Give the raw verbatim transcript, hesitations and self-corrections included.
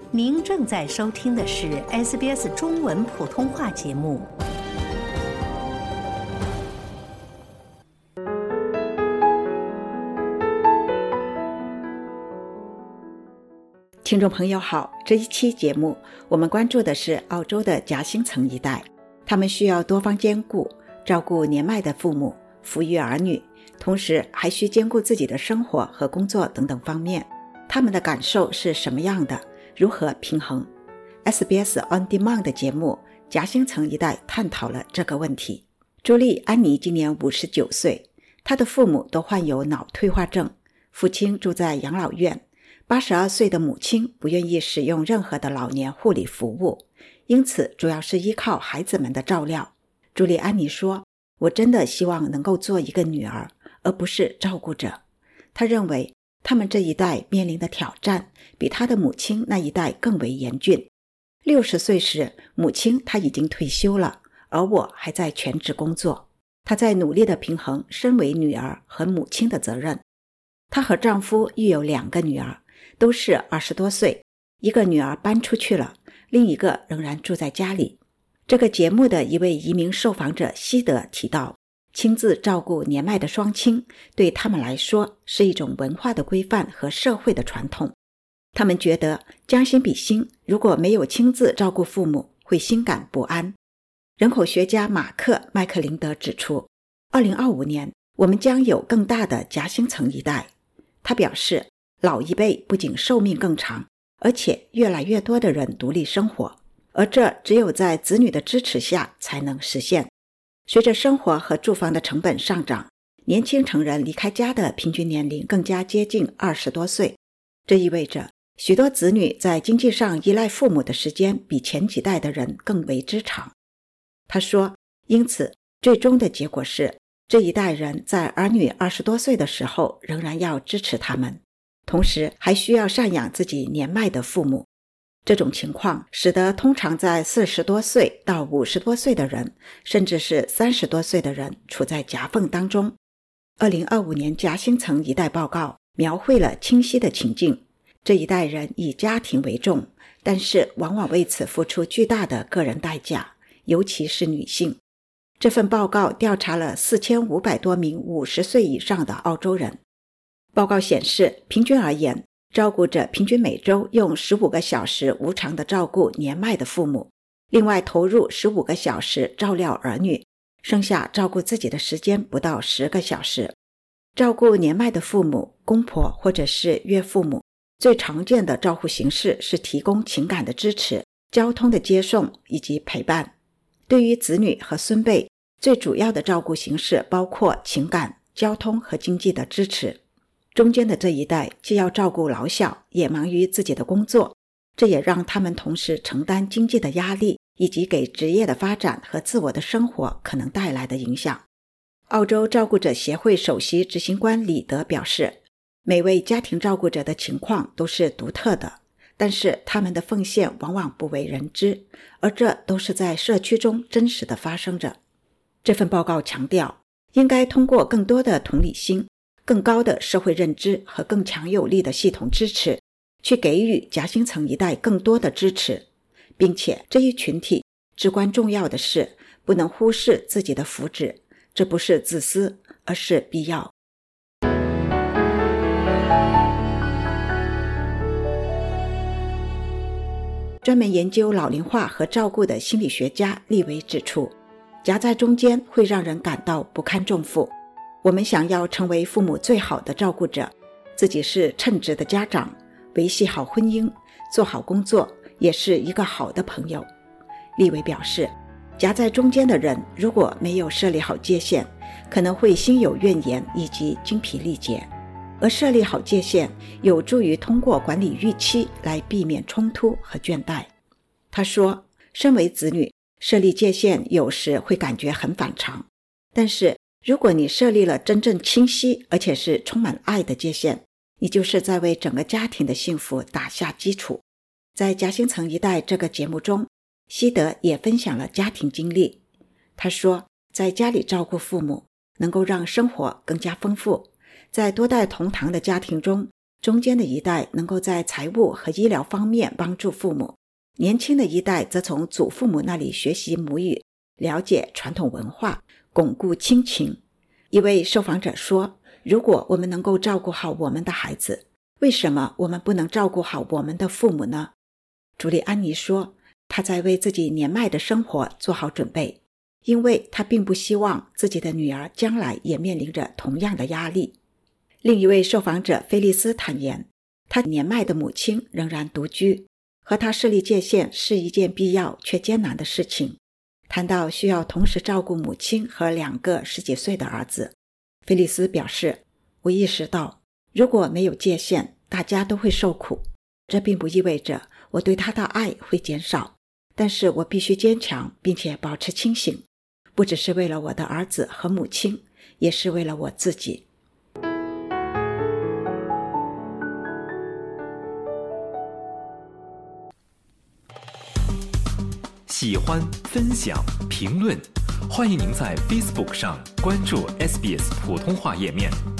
您正在收听的是 S B S 中文普通话节目。 听众朋友好，这一期节目我们关注的是澳洲的夹心层一代，他们需要多方兼顾，照顾年迈的父母，抚育儿女，同时还需兼顾自己的生活和工作等等方面。他们的感受是什么样的？如何平衡？ S B S On Demand 的节目夹心层一代探讨了这个问题。朱莉·安妮今年五十九岁，她的父母都患有脑退化症，父亲住在养老院，八十二岁的母亲不愿意使用任何的老年护理服务，因此主要是依靠孩子们的照料。朱莉·安妮说，我真的希望能够做一个女儿，而不是照顾者。她认为他们这一代面临的挑战比他的母亲那一代更为严峻。六十岁时，母亲她已经退休了，而我还在全职工作。她在努力地平衡身为女儿和母亲的责任。她和丈夫育有两个女儿，都是二十多岁，一个女儿搬出去了，另一个仍然住在家里。这个节目的一位移民受访者西德提到，亲自照顾年迈的双亲对他们来说是一种文化的规范和社会的传统。他们觉得将心比心，如果没有亲自照顾父母，会心感不安。人口学家马克·麦克林德指出，二零二五年我们将有更大的夹心层一代。他表示，老一辈不仅寿命更长，而且越来越多的人独立生活，而这只有在子女的支持下才能实现。随着生活和住房的成本上涨，年轻成人离开家的平均年龄更加接近二十多岁。这意味着许多子女在经济上依赖父母的时间比前几代的人更为之长。他说，因此最终的结果是，这一代人在儿女二十多岁的时候仍然要支持他们，同时还需要赡养自己年迈的父母。这种情况使得通常在四十多岁到五十多岁的人，甚至是三十多岁的人处在夹缝当中。二零二五年夹心层一代报告描绘了清晰的情境，这一代人以家庭为重，但是往往为此付出巨大的个人代价，尤其是女性。这份报告调查了四千五百多名五十岁以上的澳洲人。报告显示，平均而言，照顾者平均每周用十五个小时无偿地照顾年迈的父母，另外投入十五个小时照料儿女，剩下照顾自己的时间不到十个小时。照顾年迈的父母、公婆或者是岳父母，最常见的照顾形式是提供情感的支持、交通的接送以及陪伴。对于子女和孙辈，最主要的照顾形式包括情感、交通和经济的支持。中间的这一代既要照顾老小，也忙于自己的工作，这也让他们同时承担经济的压力，以及给职业的发展和自我的生活可能带来的影响。澳洲照顾者协会首席执行官李德表示，每位家庭照顾者的情况都是独特的，但是他们的奉献往往不为人知，而这都是在社区中真实的发生着。这份报告强调，应该通过更多的同理心、更高的社会认知和更强有力的系统支持，去给予夹心层一代更多的支持，并且这一群体至关重要的是不能忽视自己的福祉，这不是自私，而是必要。专门研究老龄化和照顾的心理学家利维指出，夹在中间会让人感到不堪重负。我们想要成为父母最好的照顾者，自己是称职的家长，维系好婚姻，做好工作，也是一个好的朋友。利维表示，夹在中间的人如果没有设立好界限，可能会心有怨言以及精疲力竭，而设立好界限有助于通过管理预期来避免冲突和倦怠。他说，身为子女，设立界限有时会感觉很反常，但是如果你设立了真正清晰而且是充满爱的界限，你就是在为整个家庭的幸福打下基础。在夹心层一代这个节目中，西德也分享了家庭经历。他说，在家里照顾父母能够让生活更加丰富，在多代同堂的家庭中， 中间的一代能够在财务和医疗方面帮助父母，年轻的一代则从祖父母那里学习母语，了解传统文化，巩固亲情。一位受访者说，如果我们能够照顾好我们的孩子，为什么我们不能照顾好我们的父母呢？朱莉安妮说，她在为自己年迈的生活做好准备，因为她并不希望自己的女儿将来也面临着同样的压力。另一位受访者菲利斯坦言，她年迈的母亲仍然独居，和她设立界限是一件必要却艰难的事情。谈到需要同时照顾母亲和两个十几岁的儿子，菲利斯表示，我意识到如果没有界限，大家都会受苦。这并不意味着我对他的爱会减少，但是我必须坚强并且保持清醒，不只是为了我的儿子和母亲，也是为了我自己。 喜欢、分享、评论，欢迎您在 Facebook 上关注 S B S 普通话页面。